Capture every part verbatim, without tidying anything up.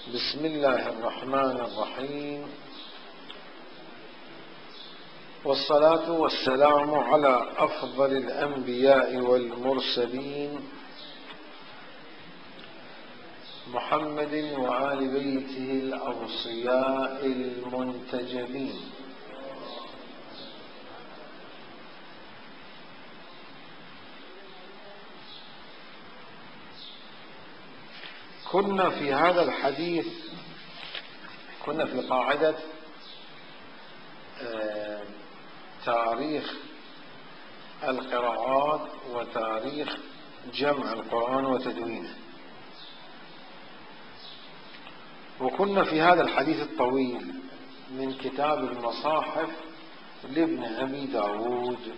بسم الله الرحمن الرحيم، والصلاة والسلام على أفضل الأنبياء والمرسلين محمد وآل بيته الأوصياء المنتجبين. كنا في هذا الحديث كنا في قاعدة تاريخ القراءات وتاريخ جمع القرآن وتدوينه، وكنا في هذا الحديث الطويل من كتاب المصاحف لابن أبي داود،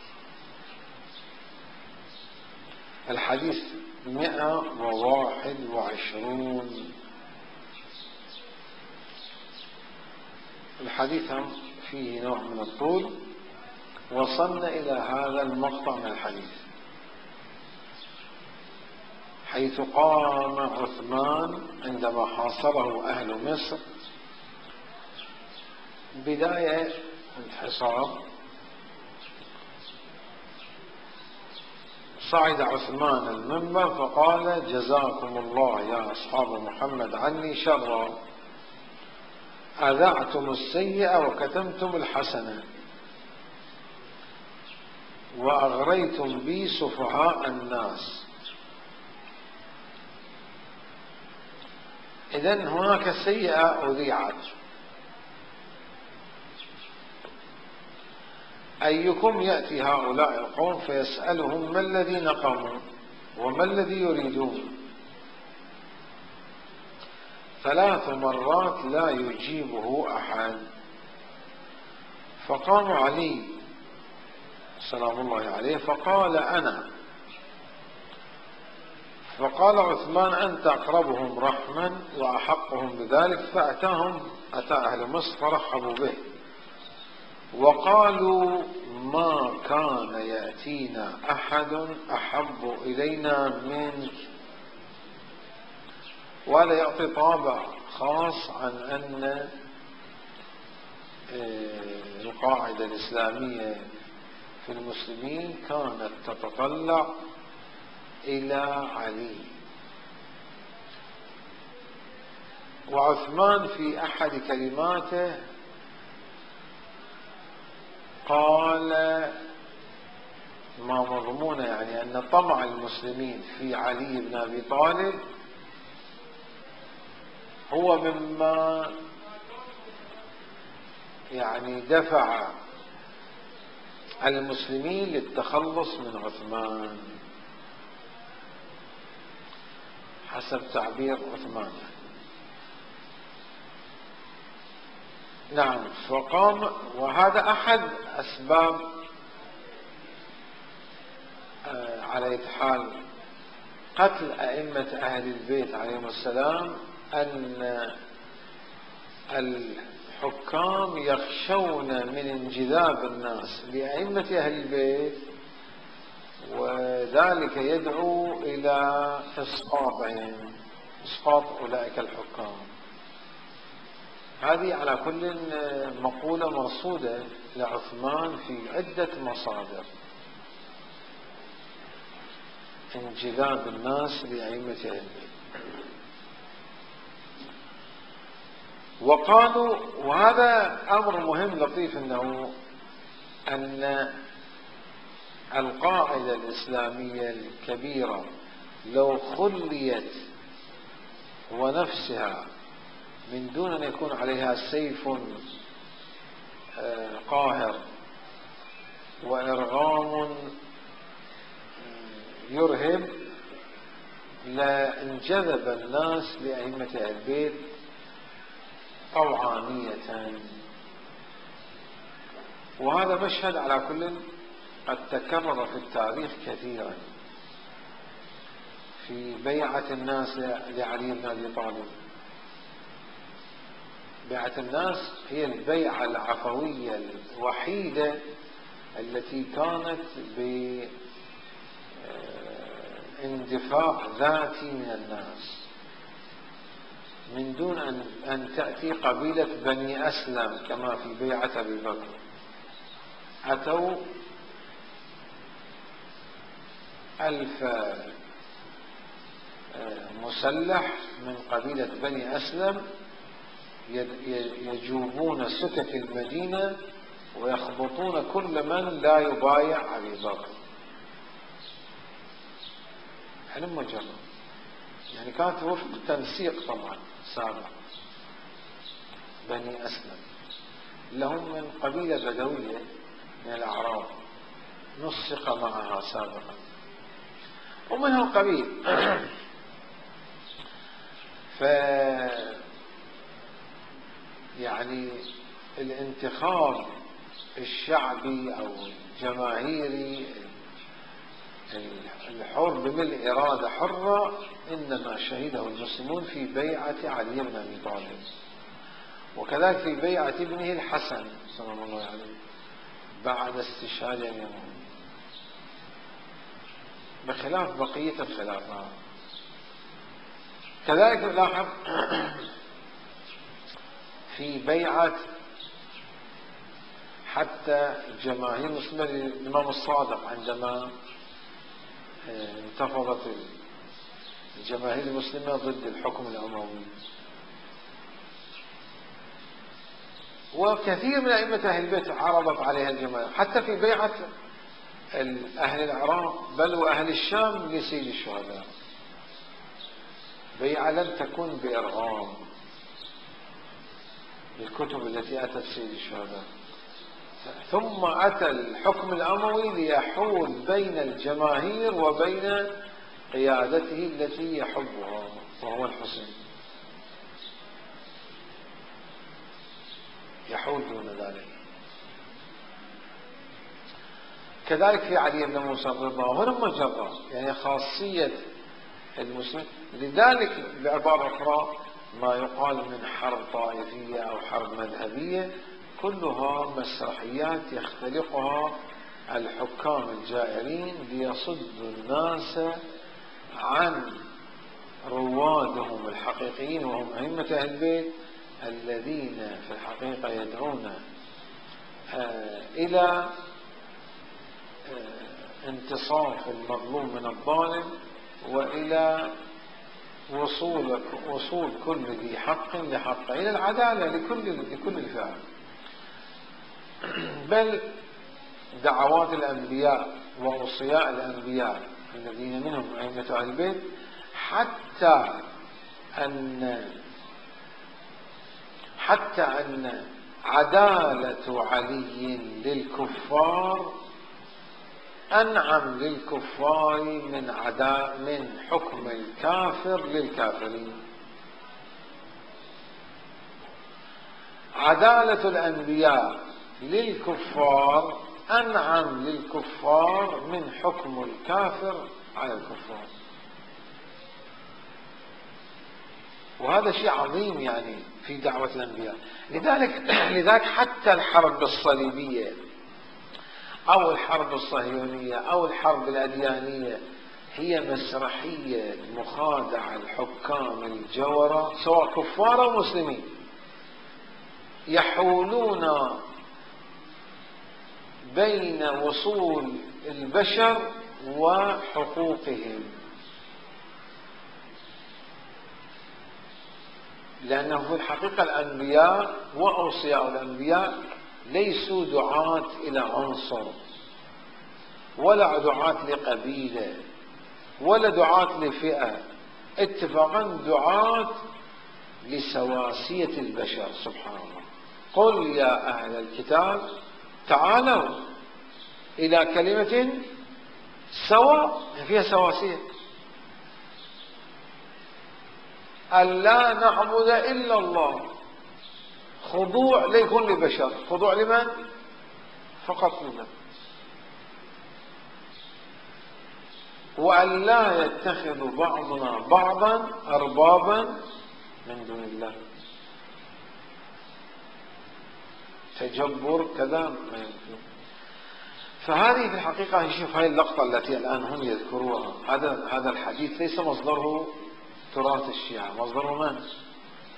الحديث مئة وواحد وعشرون. الحديث هم فيه نوع من الطول. وصلنا إلى هذا المقطع من الحديث حيث قام عثمان عندما حاصره أهل مصر بداية انحصار. صعد عثمان المنبر فقال: جزاكم الله يا أصحاب محمد عني شرا، أذعتم السيئة وكتمتم الحسنة، وأغريتم بي سفهاء الناس. إذن هناك سيئة أذيعت: أيكم يأتي هؤلاء القوم فيسألهم ما الذي نقموا وما الذي يريدون؟ ثلاث مرات لا يجيبه أحد. فقام علي سلام الله عليه فقال: أنا. فقال عثمان: أنت أقربهم رحما وأحقهم بذلك. فأتاهم أتى أهل مصر فرحبوا به وقالوا: ما كان يأتينا أحد أحب إلينا منك. ولا يعطي طابع خاص عن أن القاعدة الإسلامية في المسلمين كانت تتطلع إلى علي. وعثمان في أحد كلماته قال ما مضمونه، يعني أن طمع المسلمين في علي بن أبي طالب هو مما يعني دفع المسلمين للتخلص من عثمان حسب تعبير عثمان. نعم. فقام، وهذا أحد أسباب على أي حال قتل أئمة أهل البيت عليهم السلام، أن الحكام يخشون من انجذاب الناس لأئمة أهل البيت، وذلك يدعو إلى إسقاطهم، إسقاط أولئك الحكام. هذه على كل مقولة مرصودة لعثمان في عدة مصادر: انجذاب الناس لأئمة أهل البيت. وقالوا، وهذا أمر مهم لطيف، أنه أن القاعدة الإسلامية الكبيرة لو خليت ونفسها من دون أن يكون عليها سيف قاهر وإرغام يرهب لانجذب الناس لأئمة أهل البيت طوعانية. وهذا مشهد على كل قد تكرر في التاريخ كثيرا. في بيعة الناس لعلي بن أبي طالب، بيعة الناس هي البيعة العفوية الوحيدة التي كانت باندفاع ذاتي من الناس، من دون أن, أن تأتي قبيلة بني أسلم كما في بيعة أبي بكر. أتوا ألف مسلح من قبيلة بني أسلم يجوبون سكك المدينة ويخبطون كل من لا يبايع أبي بكر. حلم مجرد، يعني كانت وفق تنسيق طبعا سابق. بني أسلم لهم من قبيلة بدوية من الأعراب نسق معها سابقا، ومنها القبيل. ف يعني الانتخاب الشعبي أو الجماهيري الحر بملء إرادة حرة إنما شهده المسلمون في بيعة علي بن أبي طالب، وكذلك في بيعة ابنه الحسن صلى الله عليه وسلم بعد استشهاد يمين، بخلاف بقية الخلافات. كذلك لاحظ في بيعة حتى جماهير المسلمين الإمام الصادق عندما انتفضت الجماهير المسلمة ضد الحكم الأموي، وكثير من أئمة أهل البيت عرضت عليها الجماهير، حتى في بيعة أهل العراق بل وأهل الشام لسيد الشهداء، بيعة لم تكن بإرغام الكتب التي أتت سيد الشهداء. ثم أتى الحكم الأموي ليحول بين الجماهير وبين قيادته التي يحبها وهو الحسين، يحول دون ذلك. كذلك في علي بن موسى الرضا ولما جرى يعني خاصية المسلم. لذلك بعبارة أخرى ما يقال من حرب طائفية أو حرب مذهبية كلها مسرحيات يختلقها الحكام الجائرين ليصدوا الناس عن روادهم الحقيقيين وهم أئمة أهل البيت الذين في الحقيقة يدعون إلى انتصاف المظلوم من الظالم وإلى وصول وصول كل ذي حق لحقه، إلى العدالة لكل لكل الفئات. بل دعوات الأنبياء ووصياء الأنبياء الذين منهم أئمة أهل البيت حتى أن حتى أن عدالة علي للكفار أنعم للكفار من عدا من حكم الكافر للكافرين. عدالة الأنبياء للكفار أنعم للكفار من حكم الكافر على الكفار، وهذا شيء عظيم يعني في دعوة الأنبياء. لذلك لذلك حتى الحرب الصليبية أو الحرب الصهيونية أو الحرب الأديانية هي مسرحية مخادعة الحكام الجورة سواء كفار أو مسلمين، يحولون بين وصول البشر وحقوقهم، لأنه في الحقيقة الأنبياء وأوصياء الأنبياء ليسوا دعاة إلى عنصر ولا دعاة لقبيلة ولا دعاة لفئة، اتفاقا دعاة لسواسية البشر. سبحان الله. قل يا أهل الكتاب تعالوا إلى كلمة سواء فيها سواسية، ألا نعبد إلا الله، خضوع لكل بشر، خضوع لمن؟ فقط لله، وأن لا يتخذ بعضنا بعضا أربابا من دون الله. تجبر كذا ما يمكن. فهذه في الحقيقة شوف هاي اللقطة التي الآن هم يذكروها، هذا هذا الحديث ليس مصدره تراث الشيعة، مصدره من؟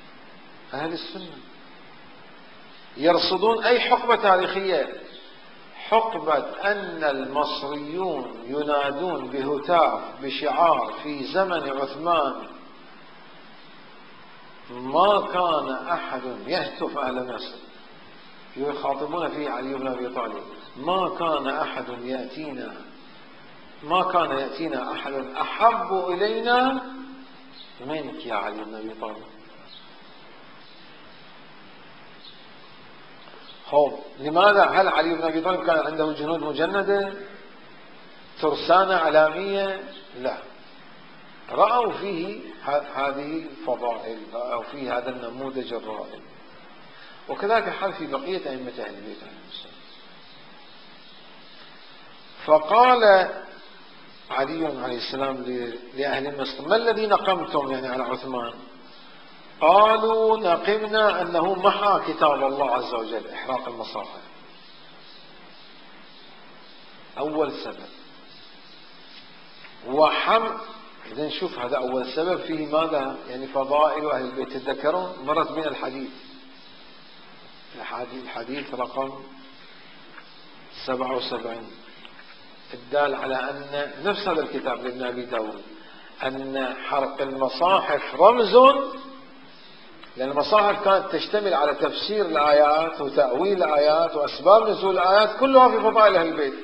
أهل السنة يرصدون أي حقبة تاريخية، حقبة أن المصريون ينادون بهتاف بشعار في زمن عثمان ما كان أحد يهتف أهل مصر، يخاطبون فيه علي بن أبي طالب، ما كان أحد يأتينا ما كان يأتينا أحد أحب إلينا منك يا علي بن أبي طالب. هم لماذا؟ هل علي بن أبي طالب كان عنده جنود مجندة ترسانة علامية؟ لا، رأوا فيه هذه الفضائل، رأوا فيه هذا النموذج الرائع. وكذلك الحال في بقية أئمة أهل البيت عليهم السلام. فقال علي عليه السلام لأهل مصر ما الذي نقمتم يعني على عثمان؟ قالوا نقمنا أنه محى كتاب الله عز وجل، إحراق المصاحف، أول سبب. وحم إذا نشوف هذا أول سبب فيه ماذا؟ يعني فضائل أهل البيت. تذكرون مرت بين الحديث الحديث رقم سبعة وسبعين الدال على أن نفس هذا الكتاب لابن أبي داود أن حرق المصاحف رمز، لأن المصاحف كانت تشتمل على تفسير الآيات وتأويل الآيات وأسباب نزول الآيات كلها في فضائل أهل البيت.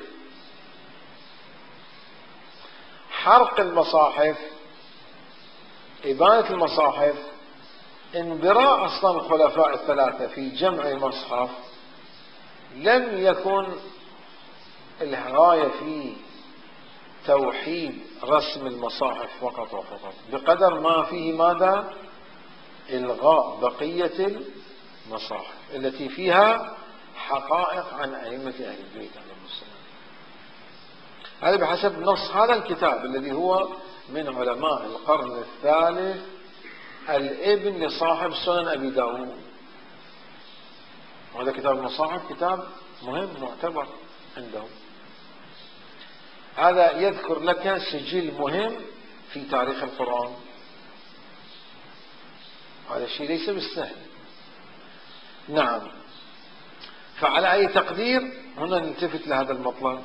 حرق المصاحف، إبانة المصاحف، انبراء أصلا الخلفاء الثلاثة في جمع مصحف، لم يكن الغاية في توحيد رسم المصاحف فقط وفقط، بقدر ما فيه ماذا؟ إلغاء بقية المصاحف التي فيها حقائق عن أئمة أهل البيت عليهم السلام. هذا بحسب نص هذا الكتاب الذي هو من علماء القرن الثالث، الابن لصاحب سنن أبي داود. وهذا كتاب المصاحف كتاب مهم معتبر عندهم. هذا يذكر لك سجل مهم في تاريخ القرآن. هذا الشيء ليس بالسهل. نعم. فعلى أي تقدير هنا نلتفت لهذا المطلب.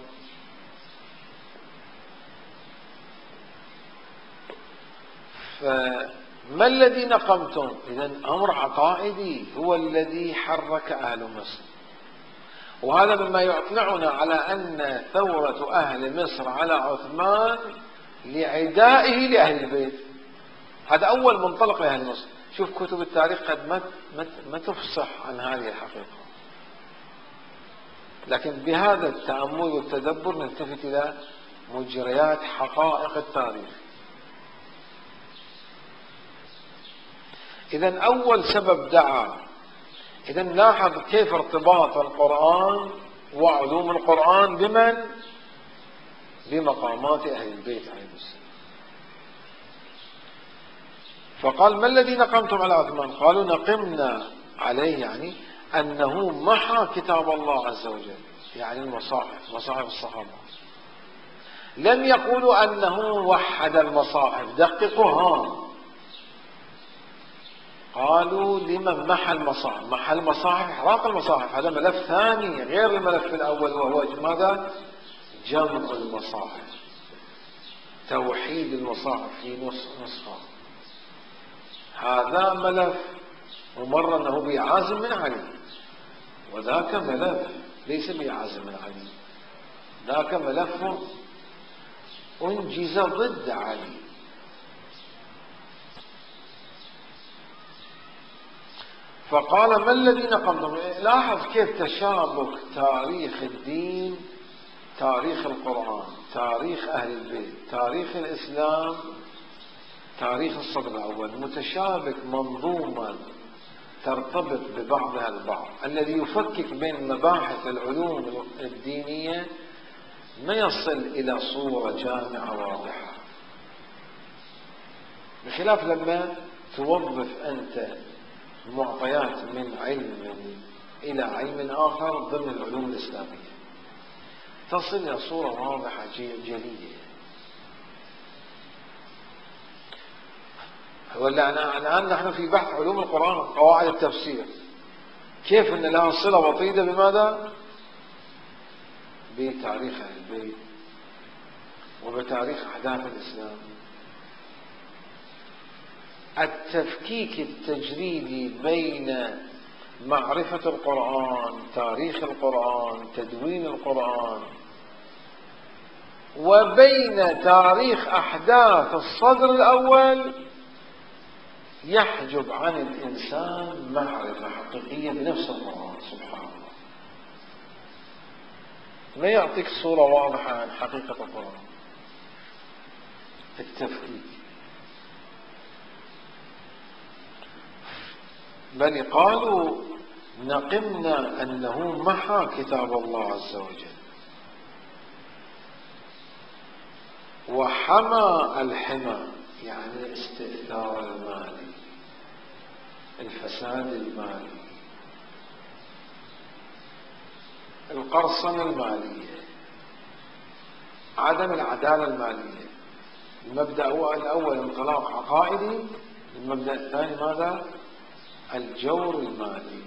فما الذي نقمتم؟ إذن أمر عقائدي هو الذي حرك أهل مصر، وهذا مما يطلعنا على أن ثورة أهل مصر على عثمان لعدائه لأهل البيت. هذا أول منطلق لأهل مصر. شوف كتب التاريخ قد ما ما تفصح عن هذه الحقيقة، لكن بهذا التأمل والتدبر نلتفت إلى مجريات حقائق التاريخ. إذن أول سبب دعا. إذن لاحظ كيف ارتباط القرآن وعلوم القرآن بمن؟ بمقامات أهل البيت عليهم السلام. فقال ما الذي نقمتم على عثمان؟ قالوا نقمنا عليه يعني أنه محى كتاب الله عز وجل، يعني المصاحف، مصاحف الصحابة. لم يقولوا أنه وحد المصاحف، دققوها. قالوا لمن محى المصاحف؟ محى المصاحف، إحراق المصاحف، هذا ملف ثاني غير الملف الأول، وهو ماذا؟ جمع المصاحف، توحيد المصاحف في نسخة. هذا ملف ومر أنه بعازم من علي، وذاك ملف ليس بعازم من علي، ذاك ملف أنجز ضد علي. فقال ما الذي نقمتم؟ لاحظ كيف تشابك تاريخ الدين، تاريخ القرآن، تاريخ أهل البيت، تاريخ الإسلام، تاريخ الصدر الأول، متشابك، منظومة ترتبط ببعضها البعض. الذي يفكك بين مباحث العلوم الدينية ما يصل إلى صورة جامعة واضحة، بخلاف لما توظف أنت معطيات من علم إلى علم آخر ضمن العلوم الإسلامية، تصل إلى صورة واضحة جلية. ولا الآن نحن في بحث علوم القرآن قواعد التفسير، كيف أن لها صلة وطيدة بماذا؟ بتاريخ أهل البيت وبتاريخ أحداث الإسلام. التفكيك التجريدي بين معرفة القرآن، تاريخ القرآن، تدوين القرآن، وبين تاريخ أحداث الصدر الأول يحجب عن الإنسان معرفة حقيقية بنفس القرآن. سبحان الله، ما يعطيك صورة واضحة عن حقيقة القرآن. التفكيك، بل قالوا نقمنا أنه محى كتاب الله عز وجل وحمى الحمى، يعني الاستئثار المالي، الفساد المالي، القرصنة المالية، عدم العدالة المالية. المبدأ الأول انطلاق عقائدي، المبدأ الثاني ماذا؟ الجور المالي.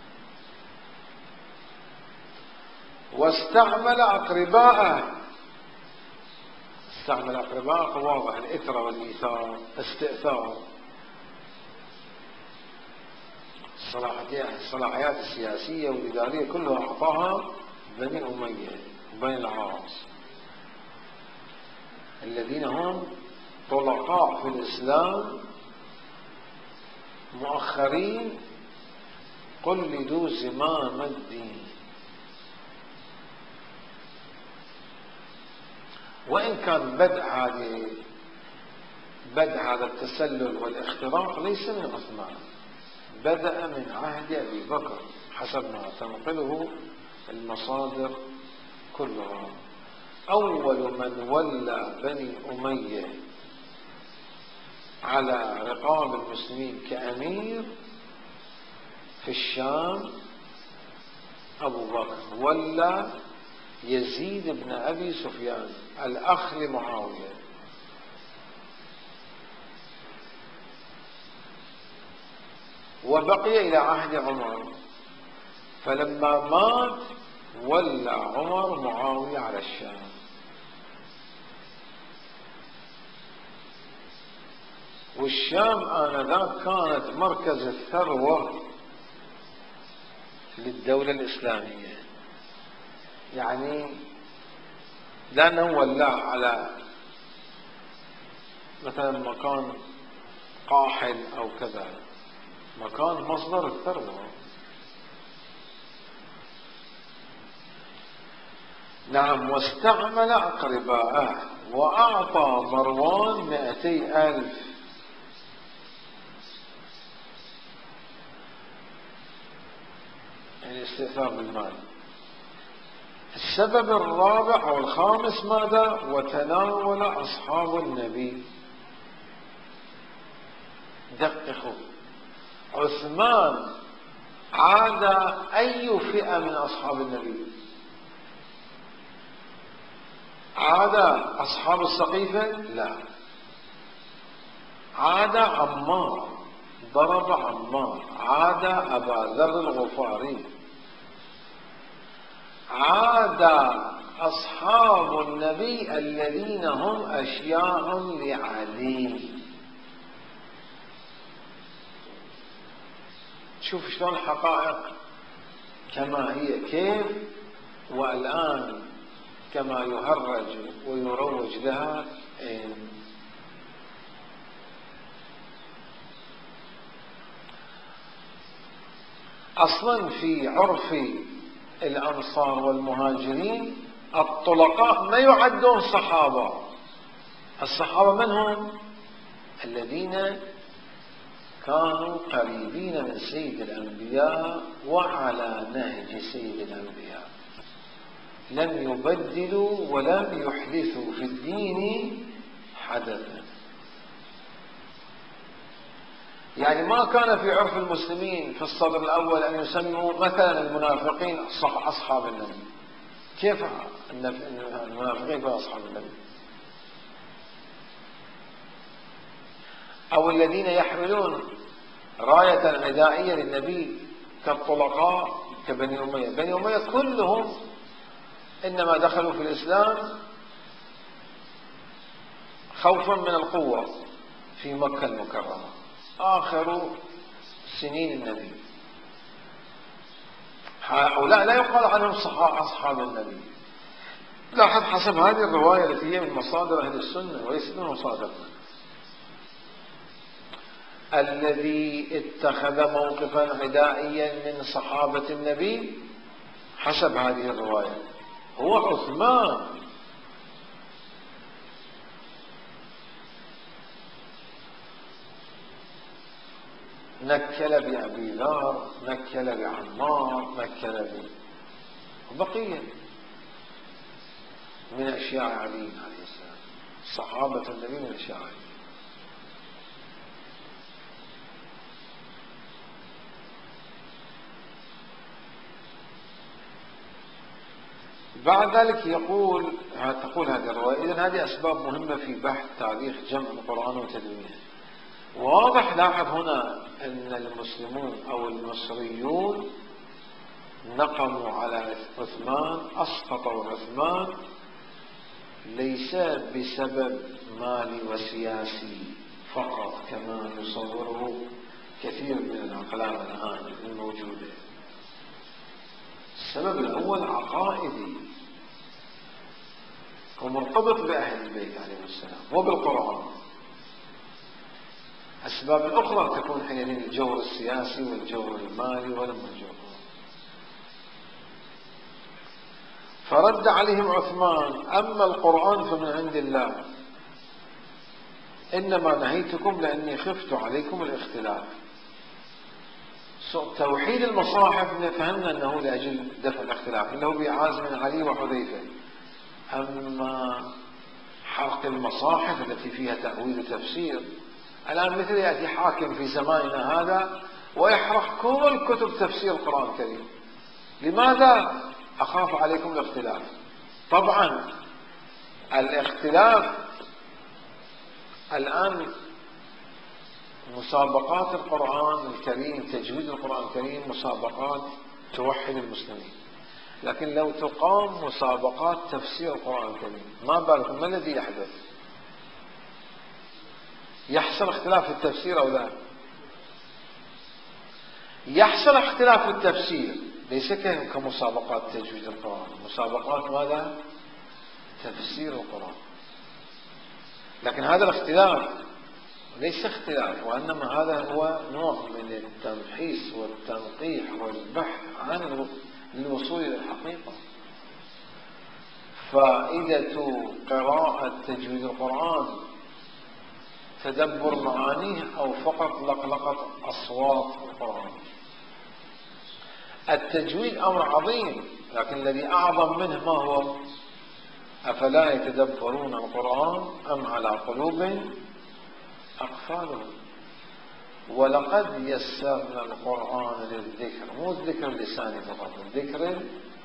واستعمل أقرباءه، استعمل أقرباءه واضح، الإثر والإيثار، استئثار، الصلاحيات السياسية والإدارية كلها أعطاها بني أمية وبني العاص الذين هم طلقاء في الإسلام مؤخرين قلدوا زمام الدين. وإن كان بدء هذه بدء هذا التسلل والاختراق ليس من عثمان، بدأ من عهد أبي بكر حسب ما تنقله المصادر كلها. أول من ولى بني أمية على رقاب المسلمين كأمير في الشام أبو بكر، ولى يزيد بن أبي سفيان الأخ لمعاوية، وبقي إلى عهد عمر، فلما مات ولى عمر معاوية على الشام. والشام آنذاك كانت مركز الثروة للدولة الإسلامية، يعني لأنه ولى على مثلا مكان قاحل أو كذا، مكان مصدر الثروة. نعم. واستعمل أقرباءه وأعطى مروان مائتي ألف، يعني استئثار بالمال. السبب الرابع أو الخامس ماذا؟ وتناول أصحاب النبي. دققوا، عثمان عاد أي فئة من أصحاب النبي؟ عاد أصحاب السقيفة؟ لا، عاد عمار، ضرب عمار، عاد أبا ذر الغفاري، عاد أصحاب النبي الذين هم أشياع لعلي. شوف شلون الحقائق كما هي كيف، والآن كما يهرج ويروج لها. أصلا في عرف الأنصار والمهاجرين الطلقاء ما يعدون صحابة. الصحابة من هم؟ الذين كانوا قريبين من سيد الأنبياء وعلى نهج سيد الأنبياء، لم يبدلوا ولم يحدثوا في الدين حدثا. يعني ما كان في عرف المسلمين في الصدر الأول أن يسموا مثلا المنافقين أصحاب النبي. كيف المنافقين كانوا أصحاب النبي؟ أو الذين يحملون راية عدائية للنبي كالطلقاء كبني أمية. بني أمية كلهم إنما دخلوا في الإسلام خوفا من القوة في مكة المكرمة آخر سنين النبي. هؤلاء لا يقال عنهم أصحاب النبي. لاحظ حسب هذه الرواية التي هي من مصادر أهل السنة وليست من مصادرنا، الذي اتخذ موقفا عدائيا من صحابة النبي حسب هذه الرواية هو عثمان. نكل بأبي ذر، نكل بعمار، نكل ببقية من أشياء علي عليه السلام. صحابة النبي من أشياء علي. بعد ذلك يقول تقول هذه الرواية: إذن هذه أسباب مهمة في بحث تاريخ جمع القرآن وتدوينه. واضح لاحظ هنا أن المسلمون أو المصريون نقموا على عثمان، أسقطوا عثمان ليس بسبب مالي وسياسي فقط كما يصوره كثير من العقلاء الآن الموجودة. السبب الأول عقائدي ومرتبط بأهل البيت عليهم السلام وبالقرآن. أسباب الأخرى تكون حينئذ الجور السياسي والجور المالي ولما الجور. فرد عليهم عثمان: أما القرآن فمن عند الله، إنما نهيتكم لأني خفت عليكم الاختلاف. توحيد المصاحف فهمنا أنه لأجل دفع الاختلاف اللي هو بعازم علي وحذيفة. أما حرق المصاحف التي فيها تأويل وتفسير، الآن مثل يأتي حاكم في زماننا هذا ويحرق كل كتب تفسير القرآن الكريم. لماذا؟ أخاف عليكم الاختلاف. طبعا الاختلاف الآن مسابقات القرآن الكريم، تجويد القرآن الكريم مسابقات توحد المسلمين، لكن لو تقام مسابقات تفسير القرآن الكريم ما بالكم ما الذي يحدث؟ يحصل اختلاف في التفسير أو لا؟ يحصل اختلاف في التفسير ليس كمسابقات تجويد القرآن، مسابقات ماذا؟ تفسير القرآن. لكن هذا الاختلاف ليس اختلاف، وإنما هذا هو نوع من التمحيص والتنقيح والبحث عن الوصول إلى الحقيقة. فائدة قراءة تجويد القرآن تدبر معانيه أو فقط لقلقة أصوات القرآن؟ التجويد أمر عظيم، لكن الذي أعظم منه ما هو؟ أفلا يتدبرون القرآن أم على قلوب أقفالهم؟ ولقد يسرنا القرآن للذكر، مو الذكر اللساني فقط، الذكر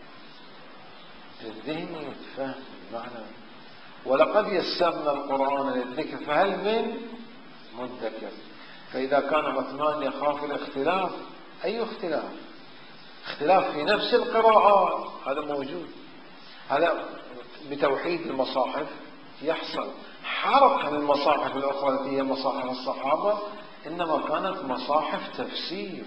الذهني يتفهم المعنى. ولقد يسرنا القرآن للذكر فهل من مدكر؟ فإذا كان عثمان يخاف الاختلاف، أي اختلاف؟ اختلاف في نفس القراءات هذا موجود. هذا بتوحيد المصاحف يحصل. حرق المصاحف الأخرى التي هي مصاحف الصحابة إنما كانت مصاحف تفسير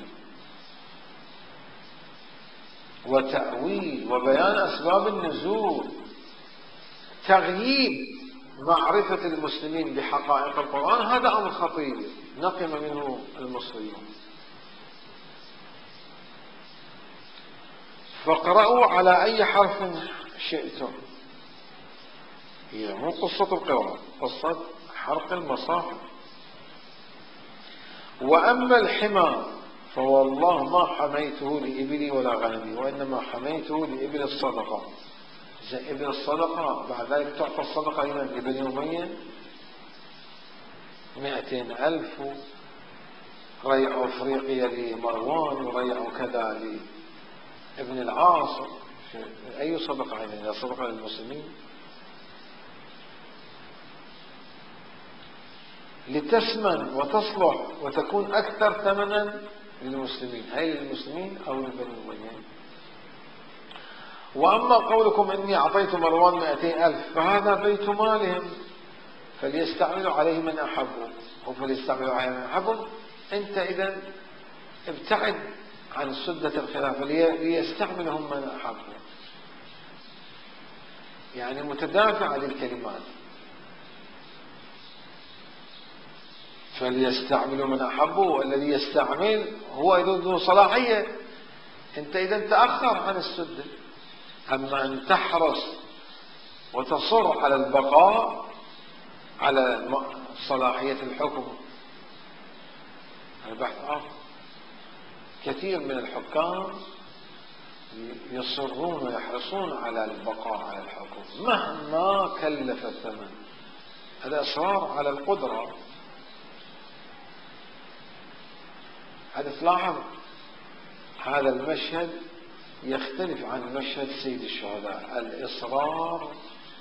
وتأويل وبيان أسباب النزول. تغييب معرفة المسلمين بحقائق القرآن هذا أمر خطير نقم منه المصريون. فاقرأوا على أي حرف شئتم. هي مو قصة القراءة، قصة حرق المصاحف. وأما الحمى فوالله ما حميته لإبلي ولا غنمي، وإنما حميته لإبل الصدقة. إذا إبل الصدقة بعد ذلك تعطى الصدقة إلى ابن أمية مئتين ألف، ريعوا أفريقيا لمروان وريعوا كذا لابن العاص. أي صدقة يعني؟ صدقة للمسلمين؟ لتسمن وتصلح وتكون أكثر ثمنا للمسلمين، هي للمسلمين أو لبني أمية. وأما قولكم إني أعطيت مروان مئتي ألف فهذا بيت مالهم فليستعملوا عليه من أحبوا، أو فليستعملوا عليه من أحبوا. أنت إذن ابتعد عن سدة الخلافة ليستعملهم من أحبوا، يعني متدافع للكلمات. فليستعملوا من أحبوا، والذي يستعمل هو ذو صلاحية. أنت إذا تأخر عن السدة. أما أن تحرص وتصر على البقاء على صلاحية الحكم، البحث آخر. كثير من الحكام يصرون ويحرصون على البقاء على الحكم مهما كلف الثمن، هذا إصرار على القدرة. هذا تلاحظ هذا المشهد يختلف عن مشهد سيد الشهداء، الإصرار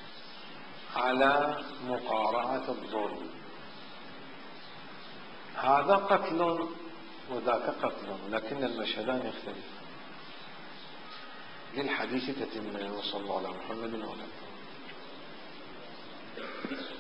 على مقارعة الظلم. هذا قتل وذاك قتل، لكن المشهدان يختلفان. للحديث تتمة، وصلى الله على محمد وعلى آله.